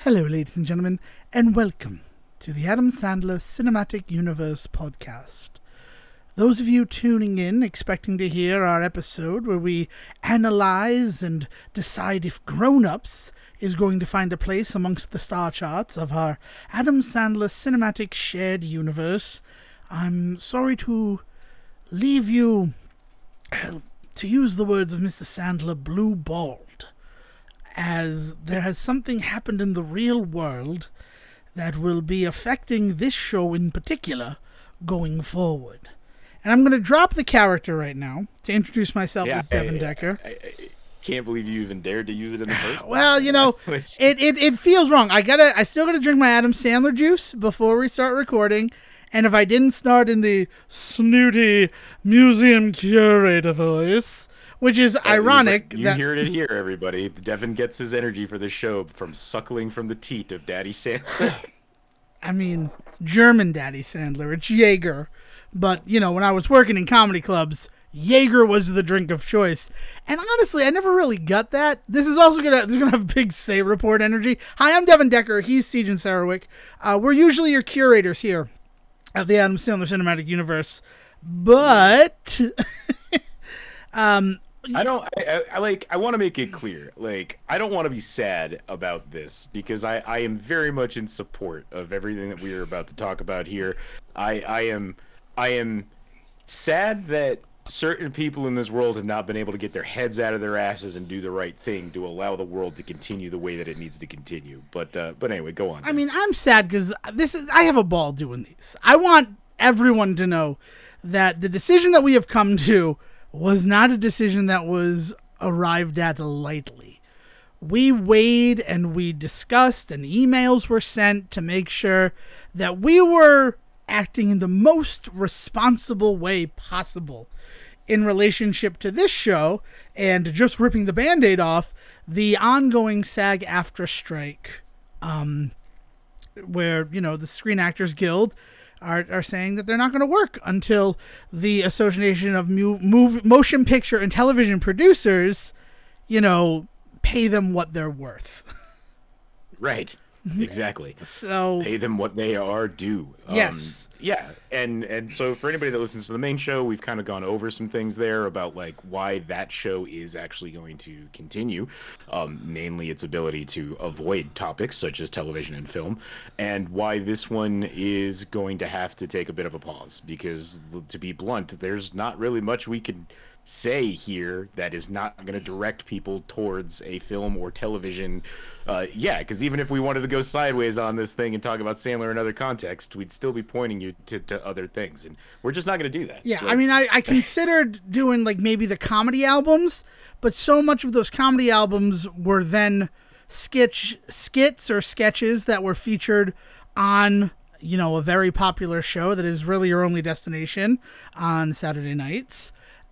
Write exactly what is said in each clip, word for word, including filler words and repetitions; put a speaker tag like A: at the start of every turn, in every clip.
A: Hello, ladies and gentlemen, and welcome to the Adam Sandler Cinematic Universe podcast. Those of you tuning in expecting to hear our episode where we analyze and decide if Grown Ups is going to find a place amongst the star charts of our Adam Sandler Cinematic Shared Universe, I'm sorry to leave you, to use the words of Mister Sandler, blue-balled, as there has something happened in the real world that will be affecting this show in particular going forward. And I'm going to drop the character right now to introduce myself
B: yeah,
A: as Devin
B: I,
A: Decker.
B: I, I, I can't believe you even dared to use it in the first place.
A: Well, you know, it, it, it feels wrong. I gotta, I still got to drink my Adam Sandler juice before we start recording. And if I didn't start in the snooty museum curator voice, which is
B: yeah,
A: ironic.
B: You,
A: that...
B: you heard it here, everybody. Devin gets his energy for this show from suckling from the teat of Daddy Sandler.
A: I mean, German Daddy Sandler. It's Jaeger. But, you know, when I was working in comedy clubs, Jaeger was the drink of choice. And honestly, I never really got that. This is also going to gonna have big Say Report energy. Hi, I'm Devin Decker. He's Sejan Sarowik. Uh, we're usually your curators here at the Adam Sandler Cinematic Universe. But... um...
B: I don't, I, I, I like, I want to make it clear, like, I don't want to be sad about this because I, I am very much in support of everything that we are about to talk about here. I, I am, I am sad that certain people in this world have not been able to get their heads out of their asses and do the right thing to allow the world to continue the way that it needs to continue. But, uh, but anyway, go on.
A: I mean, I'm sad because this is, I have a ball doing these. I want everyone to know that the decision that we have come to was not a decision that was arrived at lightly. We weighed and we discussed and emails were sent to make sure that we were acting in the most responsible way possible in relationship to this show and just ripping the Band-Aid off the ongoing SAG-AFTRA strike, um, where, you know, the Screen Actors Guild Are, are saying that they're not going to work until the Association of Mu- Move, Motion Picture and Television Producers, you know, pay them what they're worth.
B: Right. Exactly.
A: So
B: pay them what they are due.
A: Yes.
B: Um, yeah. And and so for anybody that listens to the main show, we've kind of gone over some things there about like why that show is actually going to continue, um, mainly its ability to avoid topics such as television and film, and why this one is going to have to take a bit of a pause because, to be blunt, there's not really much we can say here that is not going to direct people towards a film or television. Uh, yeah, because even if we wanted to go sideways on this thing and talk about Sandler in other contexts, we'd still be pointing you to, to other things, and we're just not going to do that.
A: Yeah,
B: like,
A: I mean, I, I considered doing like maybe the comedy albums, but so much of those comedy albums were then sketch skits or sketches that were featured on, you know, a very popular show that is really your only destination on Saturday nights.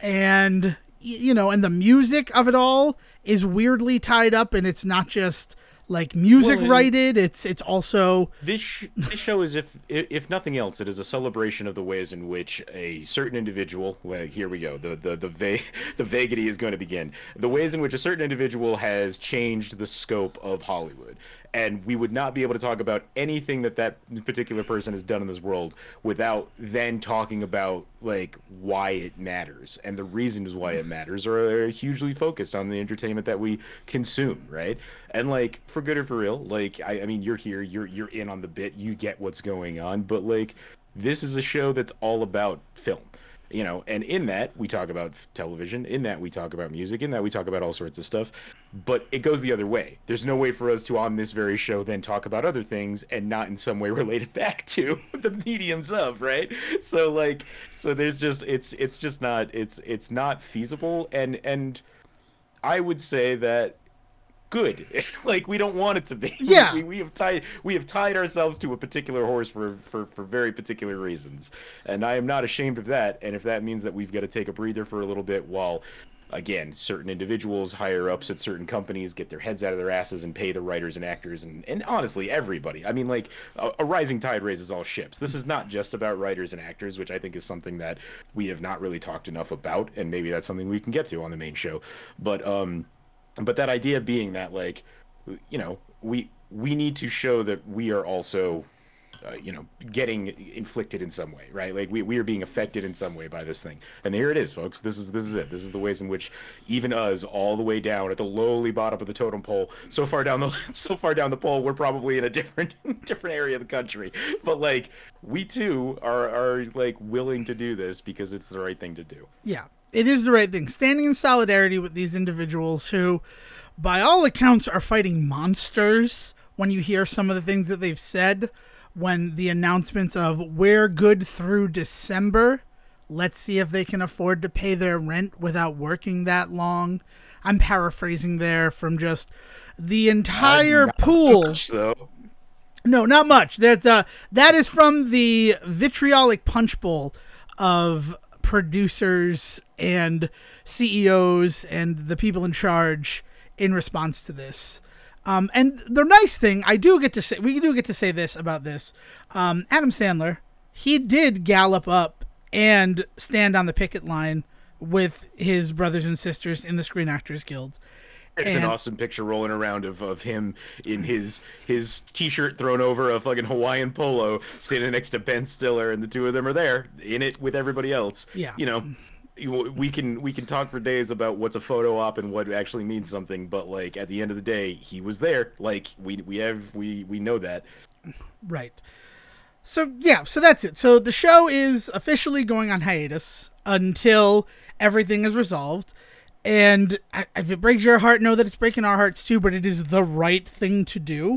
A: And, you know, and the music of it all is weirdly tied up, and it's not just like music
B: well,
A: righted. It's it's also
B: this sh- this show is, if if nothing else, it is a celebration of the ways in which a certain individual. Like, here we go. The the the va- the vagity is going to begin. The ways in which a certain individual has changed the scope of Hollywood. And we would not be able to talk about anything that that particular person has done in this world without then talking about, like, why it matters. And the reasons why it matters are, are hugely focused on the entertainment that we consume, right? And, like, for good or for real, like, I, I mean, you're here, you're you're in on the bit, you get what's going on. But, like, this is a show that's all about film. You know, and in that we talk about television, in that we talk about music, in that we talk about all sorts of stuff, but it goes the other way. There's no way for us to, on this very show, then talk about other things and not in some way relate it back to the mediums of, right? So like, so there's just, it's, it's just not, it's, it's not feasible. And, and I would say that good. Like, we don't want it to be.
A: Yeah.
B: We, we have tied we have tied ourselves to a particular horse for, for, for very particular reasons. And I am not ashamed of that. And if that means that we've got to take a breather for a little bit while, again, certain individuals, higher ups at certain companies get their heads out of their asses and pay the writers and actors and, and honestly, everybody. I mean, like, a, a rising tide raises all ships. This is not just about writers and actors, which I think is something that we have not really talked enough about. And maybe that's something we can get to on the main show. But, um, But that idea being that, like, you know, we we need to show that we are also, uh, you know, getting inflicted in some way, right? Like we, we are being affected in some way by this thing. And here it is, folks. This is this is it. This is the ways in which even us, all the way down at the lowly bottom of the totem pole, so far down the so far down the pole, we're probably in a different different area of the country. But like we too are are like willing to do this because it's the right thing to do.
A: Yeah, it is the right thing. Standing in solidarity with these individuals who, by all accounts, are fighting monsters. When you hear some of the things that they've said, when the announcements of we're good through December, let's see if they can afford to pay their rent without working that long. I'm paraphrasing there from just the entire
B: Uh,
A: pool.
B: much, though.
A: No, not much. That's uh, that is from the vitriolic punch bowl of producers and C E Os and the people in charge in response to this. Um, and the nice thing, I do get to say, we do get to say this about this. Um, Adam Sandler, he did gallop up and stand on the picket line with his brothers and sisters in the Screen Actors Guild.
B: There's
A: And-
B: an awesome picture rolling around of, of him in his his t-shirt thrown over a fucking Hawaiian polo, standing next to Ben Stiller, and the two of them are there in it with everybody else.
A: Yeah.
B: You know, you- we can we can talk for days about what's a photo op and what actually means something, but like at the end of the day, he was there. Like we we have we we know that.
A: Right. So, yeah, so that's it. So the show is officially going on hiatus until everything is resolved. And I- if it breaks your heart, know that it's breaking our hearts too, but it is the right thing to do.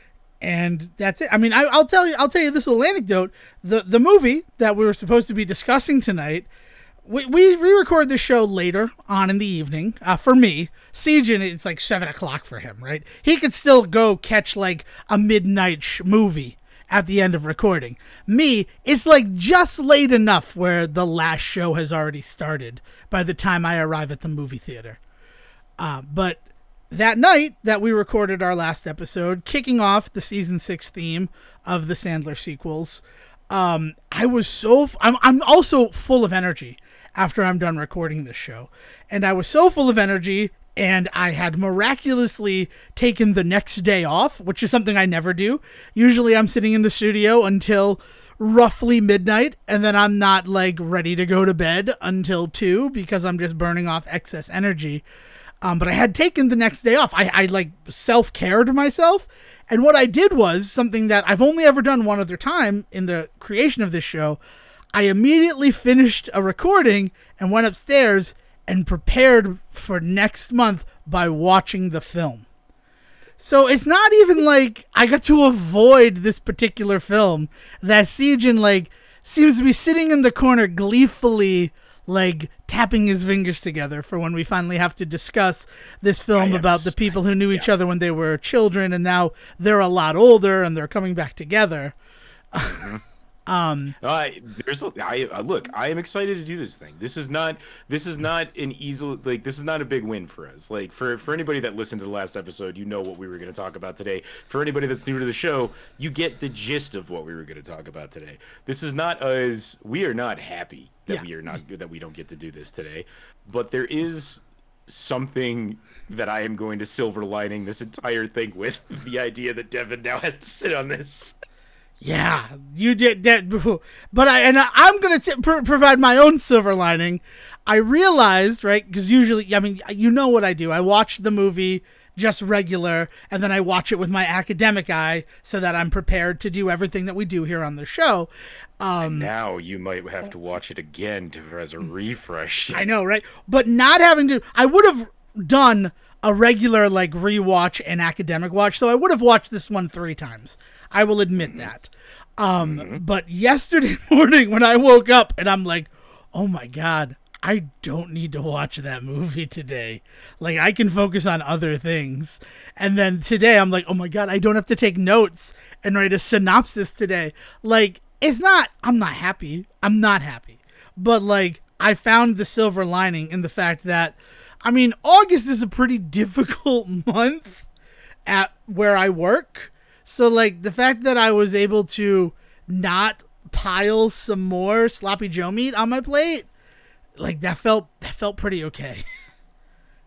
A: And that's it. I mean, I, I'll tell you, I'll tell you this little anecdote. The the movie that we were supposed to be discussing tonight, we we re-record the show later on in the evening. Uh, for me, Siege, it's like seven o'clock for him, right? He could still go catch like a midnight sh- movie at the end of recording. Me, it's like just late enough where the last show has already started by the time I arrive at the movie theater. Uh, but that night that we recorded our last episode, kicking off the season six theme of the Sandler sequels, um, I was so f- I'm I'm also full of energy after I'm done recording this show, and I was so full of energy, and I had miraculously taken the next day off, which is something I never do. Usually, I'm sitting in the studio until roughly midnight, and then I'm not like ready to go to bed until two because I'm just burning off excess energy. Um, but I had taken the next day off. I, I like self-cared myself. And what I did was something that I've only ever done one other time in the creation of this show. I immediately finished a recording and went upstairs and prepared for next month by watching the film. So it's not even like I got to avoid this particular film that Siegen like seems to be sitting in the corner gleefully like tapping his fingers together for when we finally have to discuss this film about the people who knew each other when they were children and now they're a lot older and they're coming back together.
B: Mm-hmm. Um, uh, there's a, I uh, look. I am excited to do this thing. This is not. This is not an easy. Like this is not a big win for us. Like for for anybody that listened to the last episode, you know what we were going to talk about today. For anybody that's new to the show, you get the gist of what we were going to talk about today. This is not us. We are not happy that
A: Yeah.
B: we are not that we don't get to do this today. But there is something that I am going to silver lining this entire thing with the idea that Devin now has to sit on this.
A: Yeah, you did that, but I and I'm gonna t- pr- provide my own silver lining. I realized, right, because usually, I mean, you know what I do. I watch the movie just regular, and then I watch it with my academic eye so that I'm prepared to do everything that we do here on the show. Um,
B: Now you might have to watch it again to as a refresh.
A: I know, right? But not having to, I would have done a regular like rewatch and academic watch, so I would have watched this one three times. I will admit that. Um,
B: Mm-hmm.
A: But yesterday morning when I woke up and I'm like, oh my God, I don't need to watch that movie today. Like I can focus on other things. And then today I'm like, oh my God, I don't have to take notes and write a synopsis today. Like it's not, I'm not happy. I'm not happy. But like I found the silver lining in the fact that, I mean, August is a pretty difficult month at where I work. So, like, the fact that I was able to not pile some more sloppy Joe meat on my plate, like, that felt that felt pretty okay.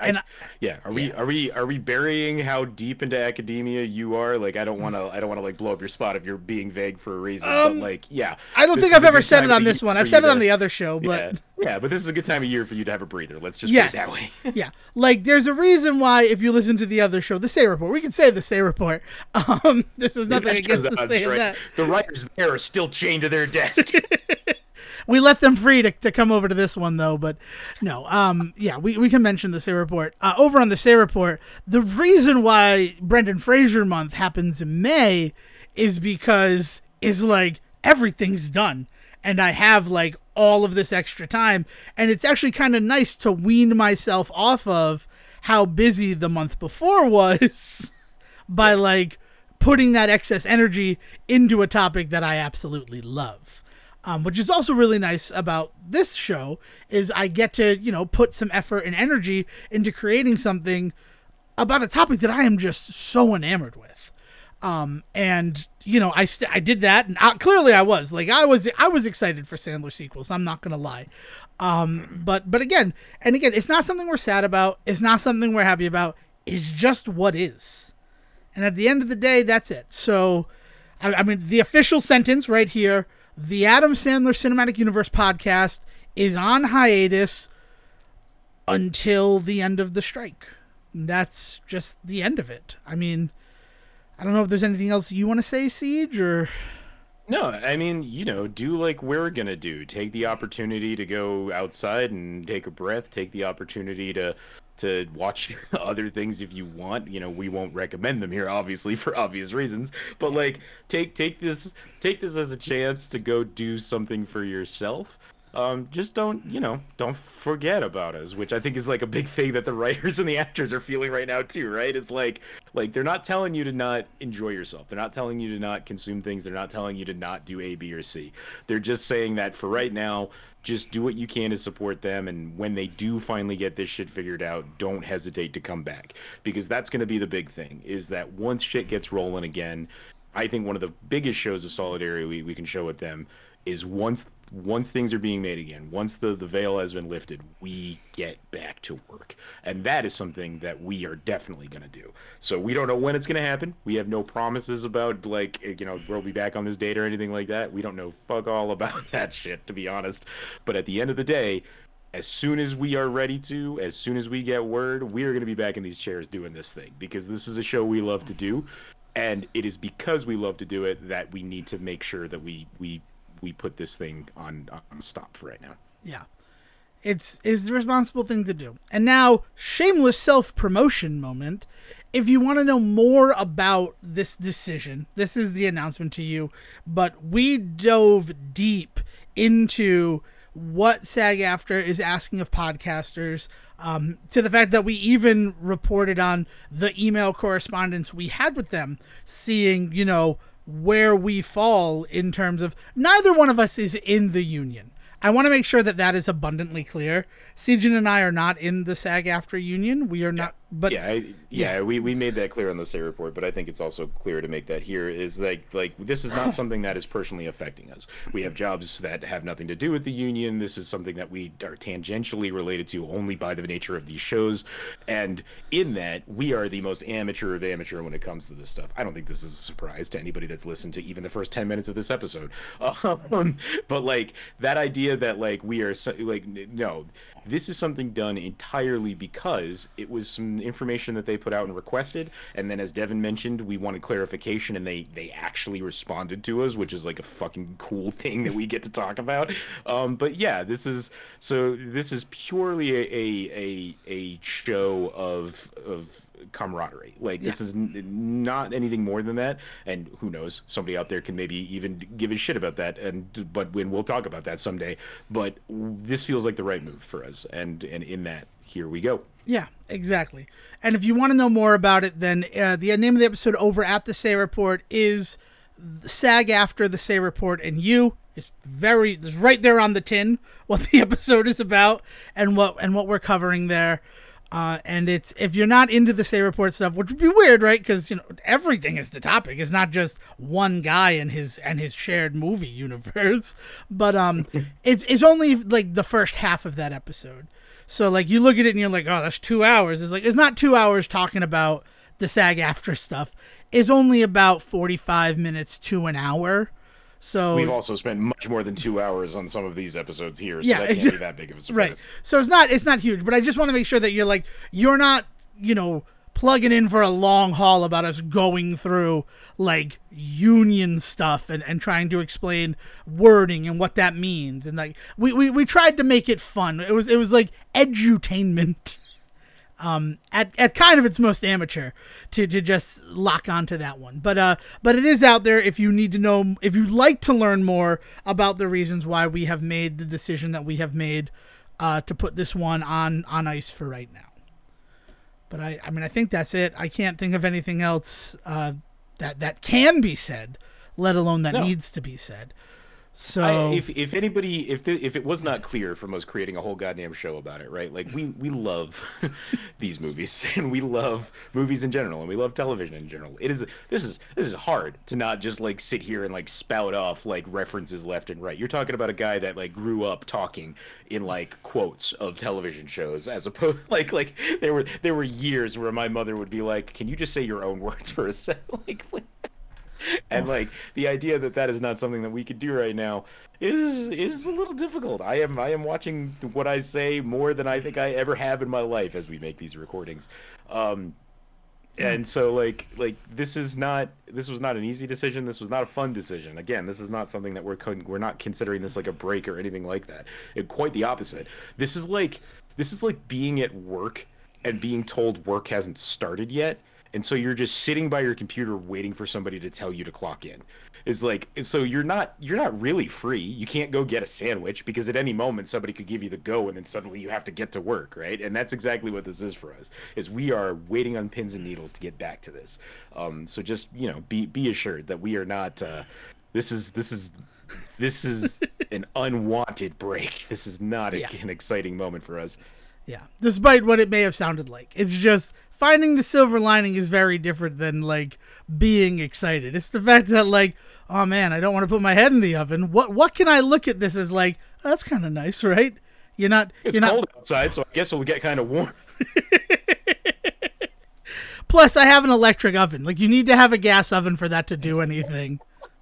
A: and
B: I, yeah, are we
A: yeah.
B: are we are we burying how deep into academia you are? Like, I don't want to I don't want to like blow up your spot if you're being vague for a reason.
A: Um,
B: but like, yeah,
A: I don't
B: this
A: think
B: is
A: I've
B: a
A: ever
B: good
A: said
B: time
A: it
B: of
A: on
B: the
A: this
B: year
A: one.
B: for
A: I've said
B: you
A: it on
B: to-
A: the other show, but
B: yeah, yeah, but this is a good time of year for you to have a breather. Let's just
A: yes,
B: put it that way.
A: yeah. Like, there's a reason why if you listen to the other show, the Say Report, we can say the Say Report. Um, this is nothing
B: That shows
A: against the
B: on
A: saying
B: strike.
A: that.
B: The writers there are still chained to their desk.
A: We let them free to, to come over to this one, though. But no, um, yeah, we, we can mention the Say Report. Uh, over on the Say Report, the reason why Brendan Fraser month happens in May is because is like everything's done. And I have like all of this extra time. And it's actually kind of nice to wean myself off of how busy the month before was by like putting that excess energy into a topic that I absolutely love. Um, which is also really nice about this show is I get to, you know, put some effort and energy into creating something about a topic that I am just so enamored with. Um, and you know, I st- I did that, and I, clearly I was like I was I was excited for Sandler sequels. I'm not gonna lie. Um, but but again, and again, it's not something we're sad about. It's not something we're happy about. It's just what is. And at the end of the day, that's it. So, I, I mean, the official sentence right here. The Adam Sandler Cinematic Universe podcast is on hiatus until the end of the strike. That's just the end of it. I mean, I don't know if there's anything else you want to say, Siege, or...
B: No, I mean, you know, do like we're gonna do. Take the opportunity to go outside and take a breath. Take the opportunity to to watch other things if you want. You know, we won't recommend them here, obviously, for obvious reasons. But like, take take this take this as a chance to go do something for yourself. Um, just don't, you know, don't forget about us, which I think is like a big thing that the writers and the actors are feeling right now too, right? It's like, like they're not telling you to not enjoy yourself. They're not telling you to not consume things. They're not telling you to not do A, B, or C. They're just saying that for right now, just do what you can to support them. And when they do finally get this shit figured out, don't hesitate to come back, because that's going to be the big thing, is that once shit gets rolling again, I think one of the biggest shows of solidarity we, we can show with them is once once things are being made again, once the, the veil has been lifted, we get back to work. And that is something that we are definitely going to do. So we don't know when it's going to happen. We have no promises about, like, you know, we'll be back on this date or anything like that. We don't know fuck all about that shit, to be honest. But at the end of the day, as soon as we are ready to, as soon as we get word, we are going to be back in these chairs doing this thing, because this is a show we love to do. And it is because we love to do it that we need to make sure that we, we, we put this thing on, on stop for right now.
A: Yeah. It's, it's the responsible thing to do. And now, shameless self-promotion moment. If you want to know more about this decision, this is the announcement to you, but we dove deep into what SAG-AFTRA is asking of podcasters, um, to the fact that we even reported on the email correspondence we had with them, seeing, you know, where we fall in terms of neither one of us is in the union. I want to make sure that that is abundantly clear. Sijin and I are not in the SAG-AFTRA union. We are not, but
B: yeah, I, yeah, yeah, we, we made that clear on the Say Report, but I think it's also clear to make that here is like, like this is not something that is personally affecting us. We have jobs that have nothing to do with the union. This is something that we are tangentially related to only by the nature of these shows. And in that, we are the most amateur of amateur when it comes to this stuff. I don't think this is a surprise to anybody that's listened to even the first ten minutes of this episode. Um, but like that idea that like we are so, like, no, this is something done entirely because it was some information that they put out and requested, and then as Devin mentioned, we wanted clarification, and they they actually responded to us, which is like a fucking cool thing that we get to talk about. Um, but yeah, this is so this is purely a a a, a show of of camaraderie. Like, yeah. This is n- not anything more than that, and who knows, somebody out there can maybe even give a shit about that, and but when we'll talk about that someday. But this feels like the right move for us, and and in that, here we go.
A: Yeah, exactly. And if you want to know more about it, then uh, the name of the episode over at the Say Report is SAG-AFTRA, the Say Report, and you. It's very, it's right there on the tin what the episode is about and what and what we're covering there. Uh, and it's, if you're not into the Say Report stuff, which would be weird, right? Because, you know, everything is the topic. It's not just one guy and his and his shared movie universe. But um, it's it's only like the first half of that episode. So like you look at it and you're like, oh, that's two hours. It's like it's not two hours talking about the SAG-AFTRA stuff. It's only about forty-five minutes to an hour. So
B: we've also spent much more than two hours on some of these episodes here, so
A: yeah,
B: that can't be that big of a surprise.
A: Right. So it's not it's not huge, but I just want to make sure that you're like you're not, you know, plugging in for a long haul about us going through like union stuff and, and trying to explain wording and what that means. And like we, we, we tried to make it fun. It was it was like edutainment. Um, at, at kind of its most amateur to, to just lock onto that one. But uh, but it is out there if you need to know, if you'd like to learn more about the reasons why we have made the decision that we have made uh, to put this one on, on ice for right now. But I, I mean, I think that's it. I can't think of anything else uh, that, that can be said, let alone that
B: No.
A: needs to be said. So
B: I, if if anybody if the, if it was not clear from us creating a whole goddamn show about it, right? Like we we love these movies and we love movies in general and we love television in general. It is this is this is hard to not just like sit here and like spout off like references left and right. You're talking about a guy that like grew up talking in like quotes of television shows as opposed like like there were there were years where my mother would be like, "Can you just say your own words for a second?" like And like the idea that that is not something that we could do right now is is a little difficult. I am I am watching what I say more than I think I ever have in my life as we make these recordings, um, and so like like this is not this was not an easy decision. This was not a fun decision. Again, this is not something that we're con- we're not considering this like a break or anything like that. It, quite the opposite. This is like this is like being at work and being told work hasn't started yet. And so you're just sitting by your computer waiting for somebody to tell you to clock in. It's like so you're not you're not really free. You can't go get a sandwich because at any moment somebody could give you the go and then suddenly you have to get to work, right? And that's exactly what this is for us. Is we are waiting on pins and needles to get back to this. Um, so just, you know, be be assured that we are not uh, this is this is this is an unwanted break. This is not a,
A: Yeah.
B: an exciting moment for us.
A: Yeah, despite what it may have sounded like. It's just finding the silver lining is very different than like being excited. It's the fact that like, oh man, I don't want to put my head in the oven. What what can I look at this as like, oh, that's kind of nice, right? You're not
B: It's
A: you're
B: cold
A: not
B: outside, so I guess it'll get kind of warm.
A: Plus I have an electric oven. Like you need to have a gas oven for that to do anything.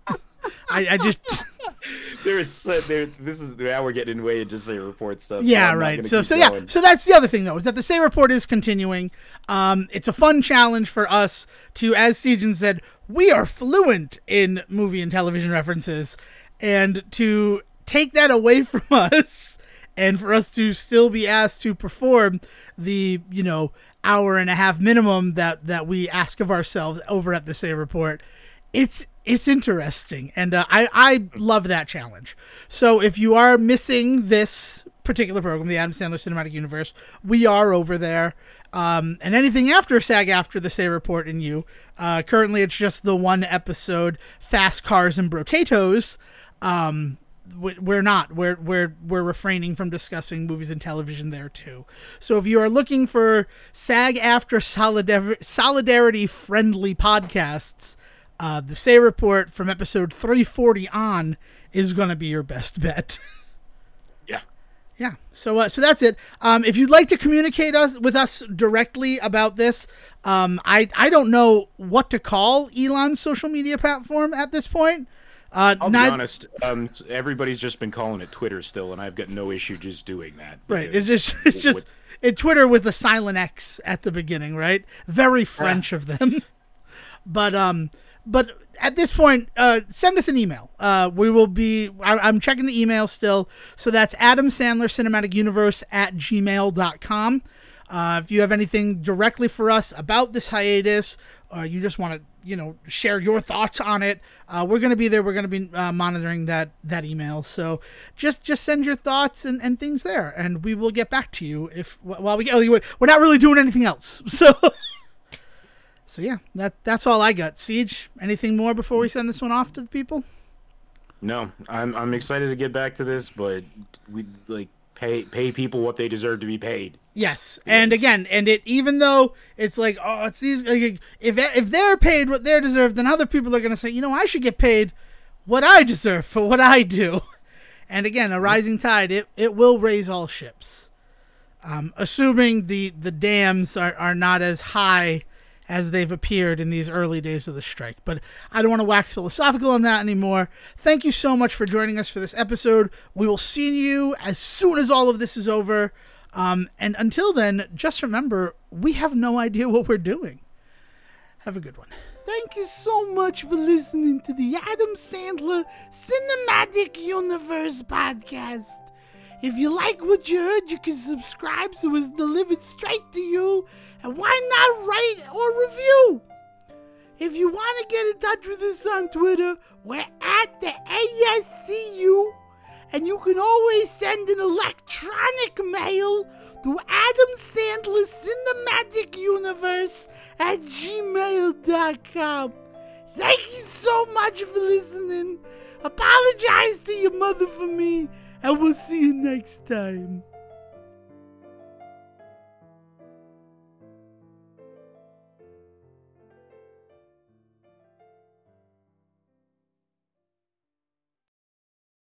A: I, I just
B: There is so, there. This is now we're getting way into Say Report stuff. so
A: Yeah,
B: I'm not
A: right.
B: gonna
A: So,
B: keep
A: so yeah.
B: going.
A: So that's the other thing, though, is that the Say Report is continuing. Um, it's a fun challenge for us to, as Sejan said, we are fluent in movie and television references, and to take that away from us, and for us to still be asked to perform the, you know, hour and a half minimum that that we ask of ourselves over at the Say Report. It's it's interesting, and uh, I I love that challenge. So if you are missing this particular program, the Adam Sandler Cinematic Universe, we are over there. Um, and anything after SAG-AFTRA the Say Report and you, uh, currently it's just the one episode Fast Cars and Brotatoes. Um, we- we're not. We're we're we're refraining from discussing movies and television there too. So if you are looking for SAG-AFTRA solidar- solidarity friendly podcasts, Uh, the Say Report from episode three forty on is going to be your best bet.
B: Yeah.
A: Yeah. So uh, so that's it. Um, if you'd like to communicate us with us directly about this, um, I I don't know what to call Elon's social media platform at this point. Uh,
B: I'll
A: not,
B: be honest. Um, everybody's just been calling it Twitter still, and I've got no issue just doing that.
A: Right. It's
B: because
A: just it's just
B: with-
A: it Twitter with a silent X at the beginning, right? Very French of them. But um. But at this point, uh, send us an email. Uh, we will be, I, I'm checking the email still. So that's Adam Sandler Cinematic Universe at gmail dot com. Uh, if you have anything directly for us about this hiatus, or you just want to, you know, share your thoughts on it, uh, we're going to be there. We're going to be uh, monitoring that, that email. So just, just send your thoughts and, and things there, and we will get back to you if, while we, oh, we're not really doing anything else. So... So yeah, that that's all I got. Siege, anything more before we send this one off to the people?
B: No, I'm I'm excited to get back to this, but we like pay pay people what they deserve to be paid.
A: Yes, and again, and it even though it's like, oh, it's these. Like, if if they're paid what they deserve, then other people are going to say, you know, I should get paid what I deserve for what I do. And again, a rising tide, it it will raise all ships. Um, assuming the, the dams are, are not as high as they've appeared in these early days of the strike. But I don't want to wax philosophical on that anymore. Thank you so much for joining us for this episode. We will see you as soon as all of this is over. Um, and until then, just remember, we have no idea what we're doing. Have a good one. Thank you so much for listening to the Adam Sandler Cinematic Universe podcast. If you like what you heard, you can subscribe so it's delivered straight to you. And why not write or review? If you want to get in touch with us on Twitter, we're at the A S C U. And you can always send an electronic mail to Adam Sandler Cinematic Universe at gmail dot com. Thank you so much for listening. Apologize to your mother for me, and we'll see you next time.